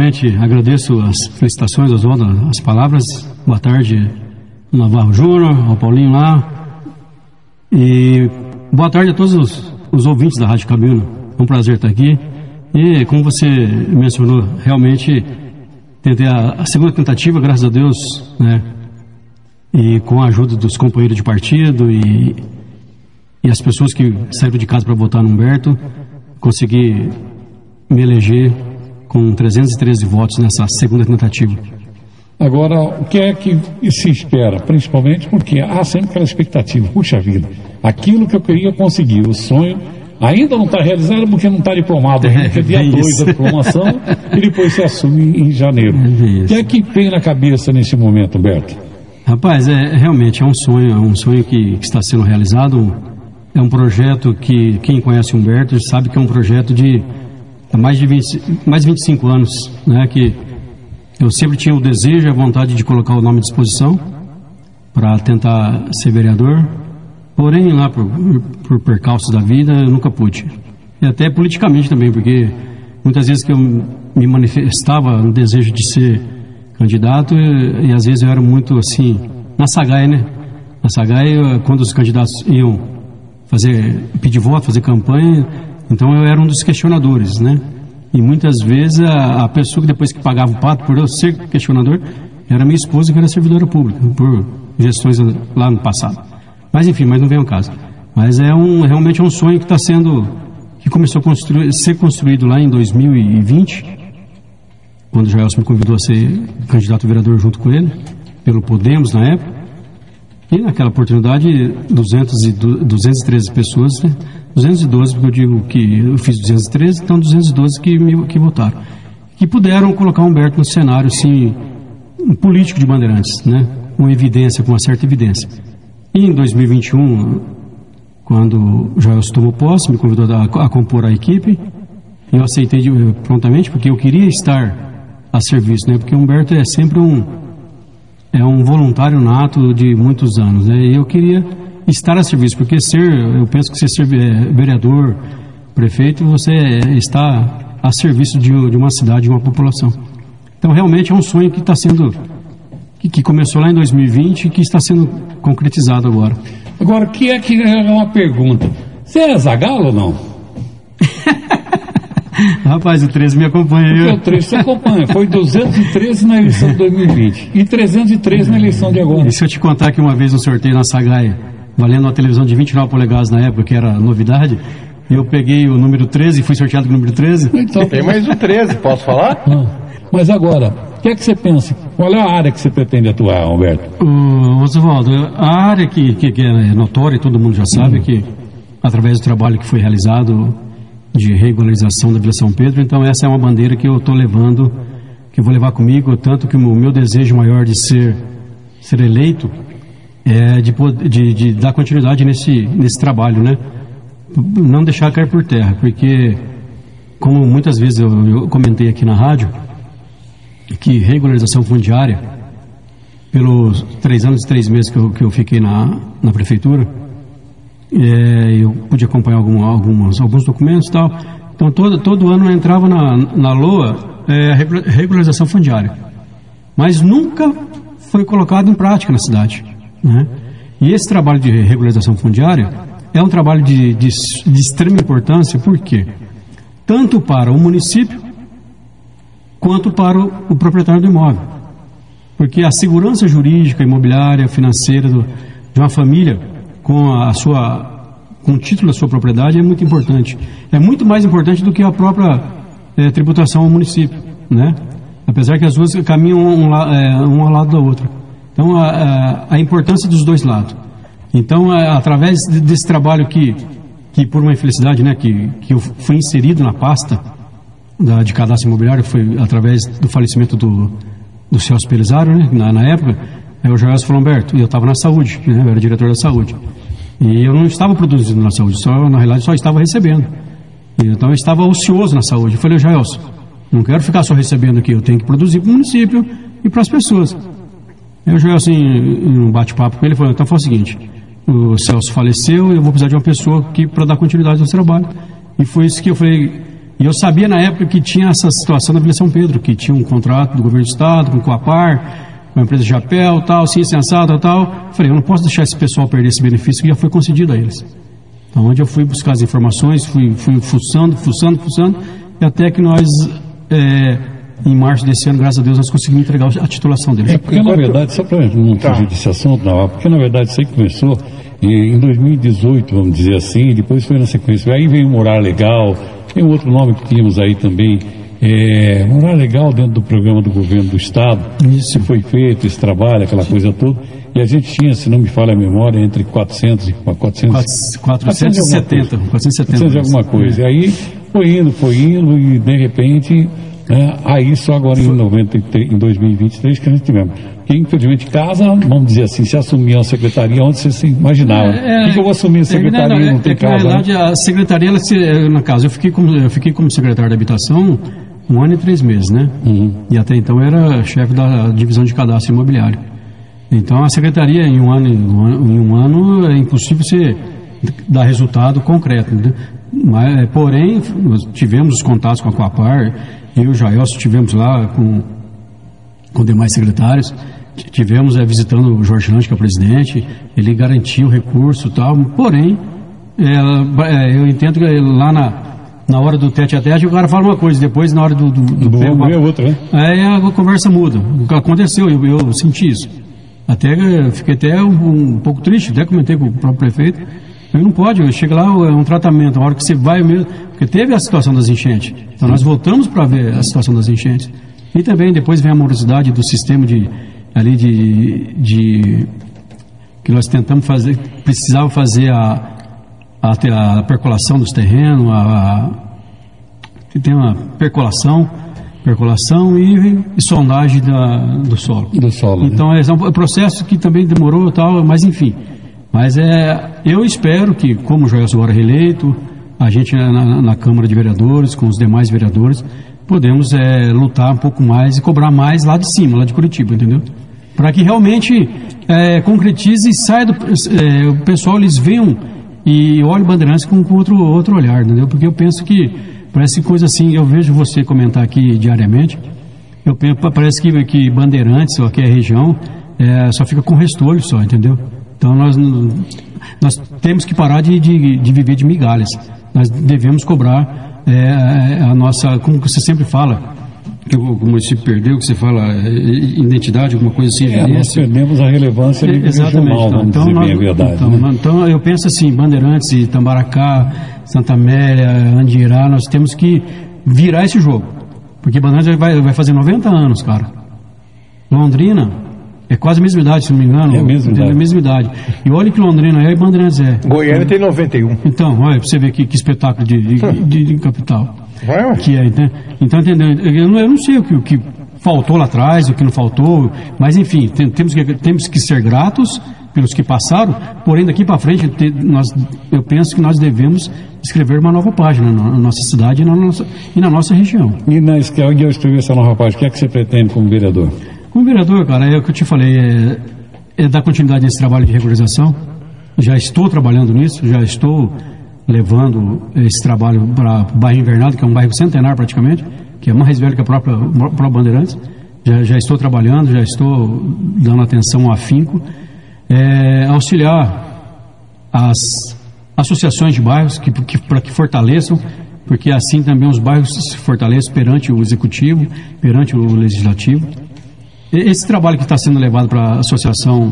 Primeiramente, agradeço as felicitações, as palavras. Boa tarde, Navarro Júnior, ao Paulinho lá. E boa tarde a todos os ouvintes da Rádio Cabina. É um prazer estar aqui. E como você mencionou, realmente tentei a segunda tentativa, graças a Deus, né? E com a ajuda dos companheiros de partido e as pessoas que saíram de casa para votar no Humberto, consegui me eleger com 313 votos nessa segunda tentativa. Agora, o que é que se espera? Principalmente porque há sempre aquela expectativa. Puxa vida, aquilo que eu queria conseguir, o sonho, ainda não está realizado porque não está diplomado ainda, que é dia 2 da diplomação e depois se assume em janeiro. O que é que tem na cabeça nesse momento, Humberto? Rapaz, realmente é um sonho que está sendo realizado. É um projeto que quem conhece o Humberto sabe que é um projeto de mais de 25 anos, né? Que eu sempre tinha o desejo e a vontade de colocar o nome à disposição para tentar ser vereador, porém lá por percalços da vida eu nunca pude. E até politicamente também, porque muitas vezes que eu me manifestava no desejo de ser candidato e às vezes eu era muito assim, na Sagaia, né? Na Sagaia, quando os candidatos iam pedir voto, fazer campanha, então eu era um dos questionadores, né? E muitas vezes a pessoa que depois que pagava o pato por eu ser questionador era minha esposa, que era servidora pública, por gestões lá no passado. Mas enfim, não vem ao caso. Mas realmente é um sonho que começou a ser construído lá em 2020, quando o Jaelson me convidou a ser candidato a vereador junto com ele, pelo Podemos na época. E naquela oportunidade, 213 pessoas, né? 212, porque eu digo que eu fiz 213, então 212 que votaram. Que puderam colocar o Humberto no cenário, assim, um político de Bandeirantes, né? Com uma certa evidência. E em 2021, quando o Jaelson tomou posse, me convidou a compor a equipe, eu aceitei prontamente, porque eu queria estar a serviço, né? Porque o Humberto é sempre um voluntário nato de muitos anos, né? E eu queria estar a serviço, porque eu penso que ser vereador, prefeito, você está a serviço de uma cidade, de uma população. Então realmente é um sonho que está sendo, que começou lá em 2020 e que está sendo concretizado agora. Agora, que é uma pergunta, você é Zagalo ou não? Rapaz, o 13 me acompanha. O 13 você acompanha. Foi 213 na eleição de 2020 e 313 na eleição de agora. E se eu te contar que uma vez no sorteio na Sagaia, valendo uma televisão de 29 polegadas na época, que era novidade, eu peguei o número 13 e fui sorteado com o número 13. Então, tem mais um 13, posso falar? Mas agora, o que é que você pensa? Qual é a área que você pretende atuar, Humberto? Oswaldo, a área que é notória, e todo mundo já sabe, que através do trabalho que foi realizado de regularização da Vila São Pedro, então essa é uma bandeira que eu estou levando, que eu vou levar comigo, tanto que o meu desejo maior de ser eleito é de dar continuidade nesse trabalho, né? Não deixar cair por terra, porque como muitas vezes eu comentei aqui na rádio, que regularização fundiária, pelos 3 anos e 3 meses que eu fiquei na prefeitura, eu pude acompanhar alguns documentos e tal. Então todo ano eu entrava na LOA a regularização fundiária, mas nunca foi colocado em prática na cidade, né? E esse trabalho de regularização fundiária é um trabalho de extrema importância, por quê? Tanto para o município quanto para o proprietário do imóvel, porque a segurança jurídica, imobiliária, financeira de uma família com o título da sua propriedade é muito importante. É muito mais importante do que a própria tributação ao município, né? Apesar que as duas caminham um ao lado da outra. Então, a importância dos dois lados. Então, através desse trabalho que por uma infelicidade, né, que eu fui inserido na pasta de cadastro imobiliário, foi através do falecimento do Celso Pelisário, né, na época, o Jaelson falou, Humberto, e eu estava na saúde, né, eu era diretor da saúde, e eu não estava produzindo na saúde, na realidade só estava recebendo. Então eu estava ocioso na saúde. Eu falei, Jaelson, não quero ficar só recebendo aqui, eu tenho que produzir para o município e para as pessoas. Aí o Jaelson, em um bate-papo com ele, falou, então foi o seguinte, o Celso faleceu, eu vou precisar de uma pessoa para dar continuidade ao trabalho. E foi isso que eu falei, E eu sabia na época que tinha essa situação na Vila São Pedro, que tinha um contrato do governo do estado com o Coapar, com a empresa de chapéu, tal, sim, sensata, tal. Falei, eu não posso deixar esse pessoal perder esse benefício que já foi concedido a eles. Então, onde eu fui buscar as informações, fui fuçando, e até que nós, em março desse ano, graças a Deus, nós conseguimos entregar a titulação deles. Porque, na verdade, só para não fugir desse assunto, não, porque, na verdade, isso aí começou em 2018, vamos dizer assim, e depois foi na sequência. Aí veio o Morar Legal, tem um outro nome que tínhamos aí também, Morar Legal dentro do programa do governo do estado. Isso foi feito, esse trabalho, aquela coisa toda. E a gente tinha, se não me falha a memória, entre 470 de alguma coisa. E aí foi indo, e de repente, aí só agora em 2023 que a gente tivemos. Porque, infelizmente, casa, vamos dizer assim, se assumia uma secretaria onde você se imaginava. Por que eu vou assumir a secretaria não tem casa? Na verdade, a secretaria, na casa, eu fiquei como secretário de habitação 1 ano e 3 meses, né? E até então era chefe da divisão de cadastro imobiliário. Então a secretaria em um ano é impossível você dar resultado concreto, né? Mas, porém, nós tivemos os contatos com a Coapar, eu e o Jaelson estivemos lá com demais secretários, tivemos visitando o Jorge Lange, que é o presidente, ele garantiu o recurso e tal, porém, eu entendo que lá na hora do tete-a-tete o cara fala uma coisa, depois na hora do é outra, né? Aí a conversa muda. O que aconteceu, eu senti isso. Fiquei até um pouco triste, até comentei com o próprio prefeito. Ele não pode, chega lá, é um tratamento, a hora que você vai mesmo, porque teve a situação das enchentes. Então nós voltamos para ver a situação das enchentes. E também depois vem a morosidade do sistema que nós tentamos fazer, precisava fazer a percolação dos terrenos, que tem uma percolação e sondagem do solo. Então é um processo que também demorou, tal, mas enfim. Mas eu espero que, como o Joelson agora reeleito, a gente na Câmara de Vereadores, com os demais vereadores, podemos lutar um pouco mais e cobrar mais lá de cima, lá de Curitiba, entendeu? Para que realmente concretize e saia o pessoal, eles venham e olhem Bandeirantes com outro olhar, entendeu? Porque eu penso que parece coisa assim, eu vejo você comentar aqui diariamente, parece que Bandeirantes, ou aqui a região, só fica com restolho só, entendeu? Então nós temos que parar de viver de migalhas. Nós devemos cobrar a nossa, como você sempre fala, que o município perdeu, que você fala identidade, alguma coisa assim. Nós perdemos a relevância regional, vamos dizer bem a verdade. Então eu penso assim, Bandeirantes, Itambaracá, Santa Amélia, Andirá, nós temos que virar esse jogo. Porque Bandeirantes vai fazer 90 anos, cara. Londrina é quase a mesma idade, se não me engano. É a mesma idade. E olha que Londrina e Bandeirantes Goiânia tem 91. Então, olha, pra você ver que espetáculo de capital. Que né? Então, entendeu? Eu não sei o que faltou lá atrás, o que não faltou, mas enfim, temos que ser gratos pelos que passaram, porém daqui para frente eu penso que nós devemos escrever uma nova página na nossa cidade e na nossa região. E onde eu escrevi essa nova página, o que é que você pretende como vereador? Como vereador, cara, é o que eu te falei, dar continuidade nesse trabalho de regularização. Já estou trabalhando nisso, já estou levando esse trabalho para o bairro Invernado, que é um bairro centenário praticamente, que é mais velho que a própria Bandeirantes. Já estou trabalhando, já estou dando atenção ao afinco, auxiliar as associações de bairros para que fortaleçam, porque assim também os bairros se fortalecem perante o executivo, perante o legislativo. Esse trabalho que está sendo levado para a associação,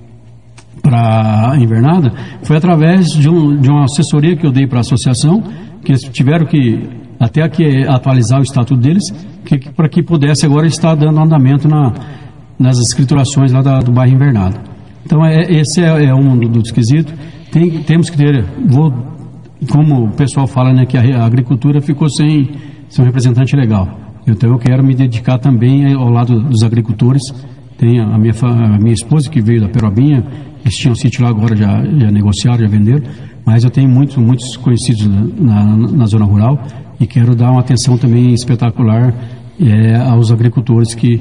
para a Invernada, foi através de uma assessoria que eu dei para a associação, que eles tiveram que até atualizar o estatuto deles, para que pudesse agora estar dando andamento nas escriturações lá do bairro Invernada. Então esse é um dos quesitos. Temos que ter, como o pessoal fala, né, que a agricultura ficou sem um representante legal. Então eu quero me dedicar também ao lado dos agricultores. Tem a minha esposa que veio da Perobinha, eles tinham um sítio lá, agora já negociaram, já venderam, mas eu tenho muitos conhecidos na zona rural e quero dar uma atenção também espetacular aos agricultores e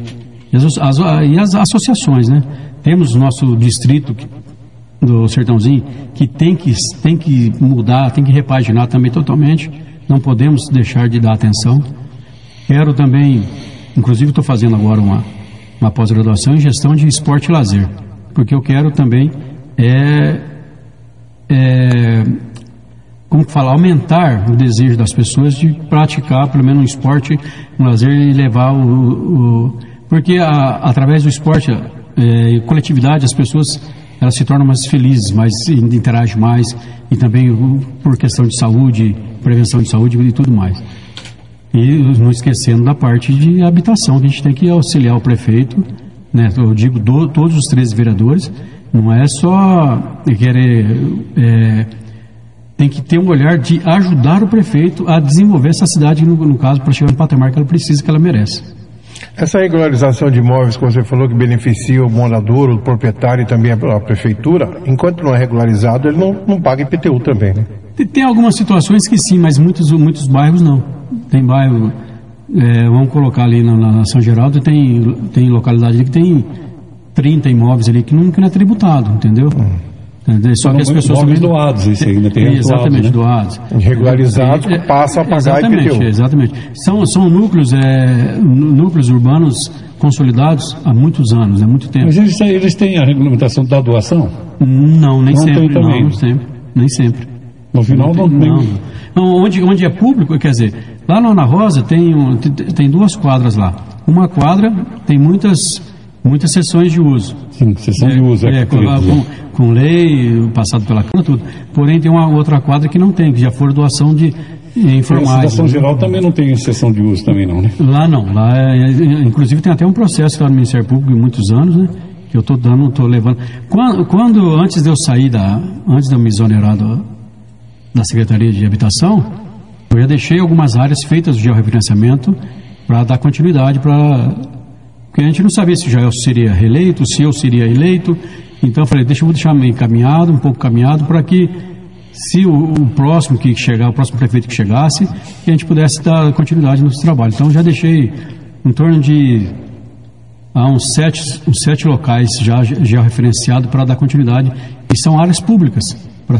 as associações, né? Temos o nosso distrito do Sertãozinho que tem que mudar, tem que repaginar também totalmente. não podemos deixar de dar atenção. Quero também, inclusive estou fazendo agora uma pós-graduação em gestão de esporte e lazer, porque eu quero também como falar, aumentar o desejo das pessoas de praticar pelo menos um esporte, um lazer e levar porque através do esporte e coletividade as pessoas elas se tornam mais felizes, mais interagem mais, e também por questão de saúde, prevenção de saúde e tudo mais. E não esquecendo da parte de habitação, que a gente tem que auxiliar o prefeito, né? Eu digo todos os 13 vereadores, não é só querer, tem que ter um olhar de ajudar o prefeito a desenvolver essa cidade, no caso, para chegar no patamar que ela precisa, que ela merece. Essa regularização de imóveis que você falou que beneficia o morador, o proprietário e também a prefeitura, enquanto não é regularizado, ele não paga IPTU também, né? Tem algumas situações que sim, mas muitos bairros não. Tem bairro, vamos colocar ali na São Geraldo, tem localidade ali que tem 30 imóveis ali que não é tributado, entendeu? Só que as pessoas imóveis doados, isso ainda tem exatamente, doados, né? Regularizados passam a pagar IPTU. Exatamente. São núcleos urbanos consolidados há muitos anos, há muito tempo. Mas eles têm a regulamentação da doação? Não, nem não sempre. Tem também. Não, nem sempre. No final não tem. Não, onde é público, quer dizer, lá na Ana Rosa tem 2 quadras lá. Uma quadra tem muitas sessões de uso. Sim, sessão de uso. Com lei, passado pela Câmara, tudo. Porém, tem uma outra quadra que não tem, que já foi doação de informais. A São Geraldo também não tem sessão de uso também não, né? Lá não. Lá, inclusive, tem até um processo lá no Ministério Público, muitos anos, né? Que eu estou levando. Antes de eu sair antes de eu me exonerar da Secretaria de Habitação, eu já deixei algumas áreas feitas de georreferenciamento para dar continuidade porque a gente não sabia se eu seria reeleito, se eu seria eleito. Então eu falei, eu vou deixar meio um pouco caminhado, para que se o próximo que chegar, o próximo prefeito que chegasse, que a gente pudesse dar continuidade no nosso trabalho. Então já deixei em torno de uns 7 locais já referenciados para dar continuidade, e são áreas públicas,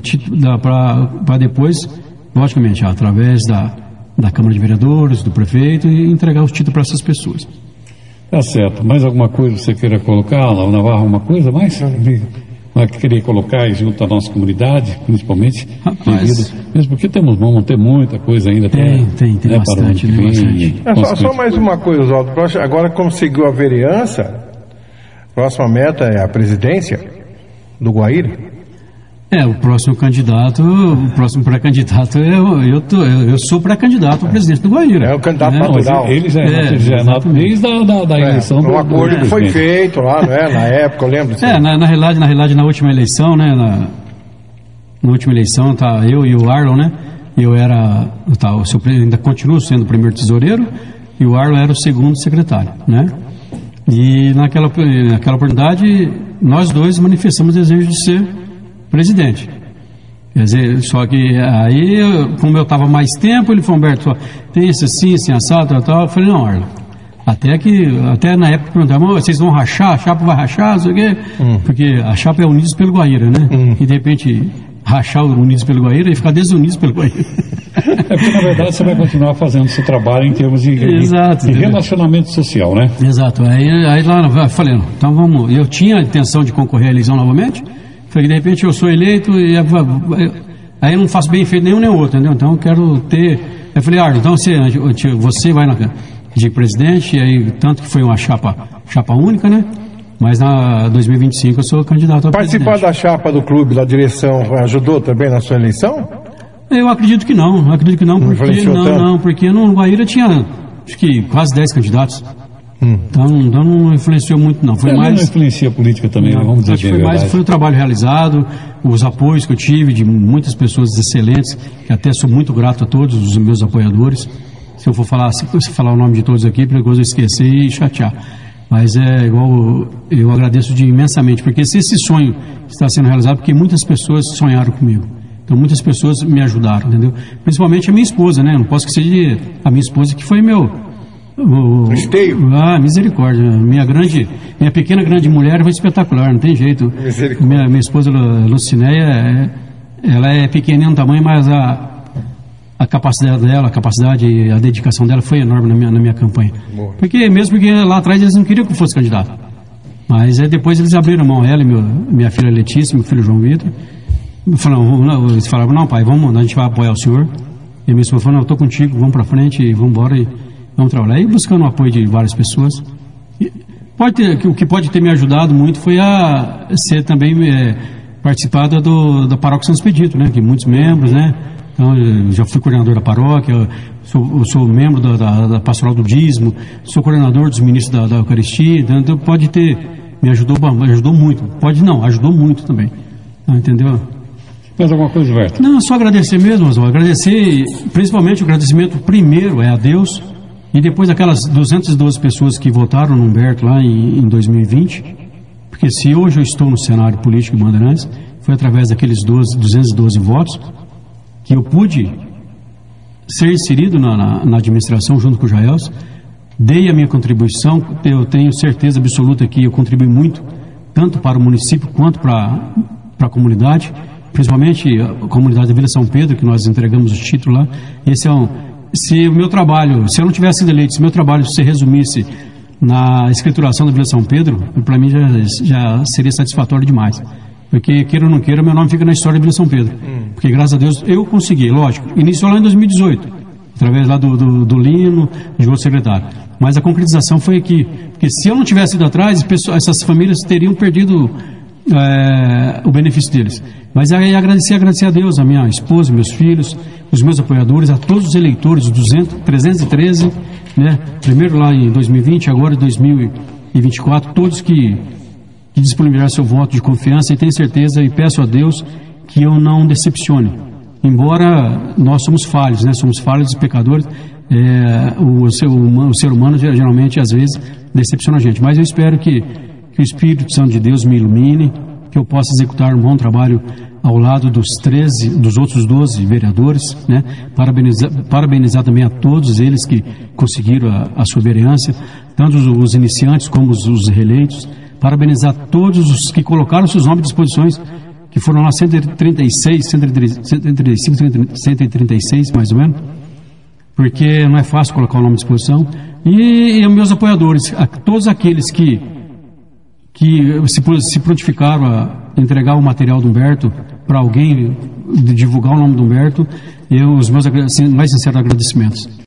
para depois, logicamente, através da Câmara de Vereadores, do prefeito, e entregar os títulos para essas pessoas. Tá certo. Mais alguma coisa você queira colocar, o Navarro, alguma coisa mais? Que queria colocar junto à nossa comunidade, principalmente, mesmo porque vamos ter muita coisa ainda. Tem bastante. Só mais uma coisa, Oswaldo. Agora, como seguiu a vereança, a próxima meta é a presidência do Guaíra? O próximo pré-candidato, eu sou pré-candidato ao presidente do Guaíra. É o candidato natural. Ele já é desde a eleição do acordo que foi feito lá, não é? Na época, eu lembro. Na realidade, na última eleição, né? Na última eleição, eu e o Arlon, né? Eu ainda continuo sendo o primeiro tesoureiro, e o Arlon era o segundo secretário, né? E naquela oportunidade, nós dois manifestamos o desejo de ser presidente. Quer dizer, só que aí, como eu estava mais tempo, ele falou, Humberto, tem isso assim, assado, tal. Eu falei, não, Arlon. Até na época perguntavam, vocês vão rachar? A chapa vai rachar? Não sei o quê. Porque a chapa é Unidos pelo Guaíra, né? E de repente, rachar o Unidos pelo Guaíra e ficar desunidos pelo Guaíra. Porque na verdade você vai continuar fazendo o seu trabalho em termos de relacionamento social, né? Exato. Aí lá eu falei, então vamos. Eu tinha a intenção de concorrer à eleição novamente. Falei, de repente eu sou eleito e aí eu não faço bem feito nenhum nem outro, entendeu? Então eu quero ter. Eu falei, Arlon, então você vai de presidente, e aí tanto que foi uma chapa única, né? Mas na 2025 eu sou candidato a presidente. Participar da chapa do clube, da direção, ajudou também na sua eleição? Eu acredito que não, porque no Guaíra tinha acho que quase 10 candidatos. Então não influenciou muito, não. Foi mais. Não influencia a política também, vamos dizer. Foi o trabalho realizado, os apoios que eu tive de muitas pessoas excelentes, que até sou muito grato a todos os meus apoiadores. Se eu for falar o nome de todos aqui, é perigoso eu esquecer e chatear. Mas é igual, eu agradeço imensamente, porque se esse sonho está sendo realizado, porque muitas pessoas sonharam comigo. Então muitas pessoas me ajudaram, entendeu? Principalmente a minha esposa, né? Não posso esquecer a minha esposa, que foi Esteio. Misericórdia. Minha pequena grande mulher foi espetacular, não tem jeito. Minha esposa Lucinéia, ela é pequenininha no tamanho, mas a a capacidade dela, a dedicação dela foi enorme na minha campanha. Boa. Porque lá atrás eles não queriam que eu fosse candidato. Mas depois eles abriram mão, ela e minha filha Letícia, meu filho João Vitor. Eles falavam, não pai, a gente vai apoiar o senhor. E minha esposa falou, não, eu estou contigo, vamos para frente, vamos embora e vamos trabalhar. E buscando o apoio de várias pessoas. O que pode ter me ajudado muito foi a ser também participada da Paróquia São Expedito, né? Que muitos membros, né? Então, eu já fui coordenador da paróquia, eu sou membro da Pastoral do Dízimo, sou coordenador dos ministros da Eucaristia, então pode ter, me ajudou muito. Pode não, ajudou muito também. Entendeu? Mais alguma coisa, Gilberto? Não, só agradecer mesmo, Oswaldo. Agradecer, principalmente o agradecimento primeiro é a Deus, e depois aquelas 212 pessoas que votaram no Humberto lá em 2020, porque se hoje eu estou no cenário político de Bandeirantes, foi através daqueles 212 votos que eu pude ser inserido na administração junto com o Jaelson, dei a minha contribuição, eu tenho certeza absoluta que eu contribuí muito, tanto para o município quanto para a comunidade, principalmente a comunidade da Vila São Pedro, que nós entregamos o título lá. Se o meu trabalho, se eu não tivesse sido eleito, se o meu trabalho se resumisse na escrituração da Vila São Pedro, para mim já seria satisfatório demais. Porque, queira ou não queira, meu nome fica na história da Vila São Pedro. Porque, graças a Deus, eu consegui, lógico. Iniciou lá em 2018, através lá do Lino, de outro secretário. Mas a concretização foi aqui. Porque se eu não tivesse ido atrás, essas famílias teriam perdido o benefício deles. Mas aí agradecer a Deus, a minha esposa, meus filhos, os meus apoiadores, a todos os eleitores, 313, né? Primeiro lá em 2020, agora em 2024, todos que disponibilizaram seu voto de confiança, e tenho certeza e peço a Deus que eu não decepcione. Embora nós somos falhos, né? Somos falhos e pecadores, o ser humano geralmente, às vezes, decepciona a gente. Mas eu espero que o Espírito Santo de Deus me ilumine, que eu possa executar um bom trabalho ao lado dos outros 12 vereadores, né? Parabenizar também a todos eles que conseguiram a sua vereança, tanto os iniciantes como os reeleitos. Parabenizar todos os que colocaram seus nomes à disposição, que foram lá 136 mais ou menos, porque não é fácil colocar o nome à disposição. E meus apoiadores, todos aqueles que se prontificaram a entregar o material do Humberto para alguém, divulgar o nome do Humberto, os meus mais sinceros agradecimentos.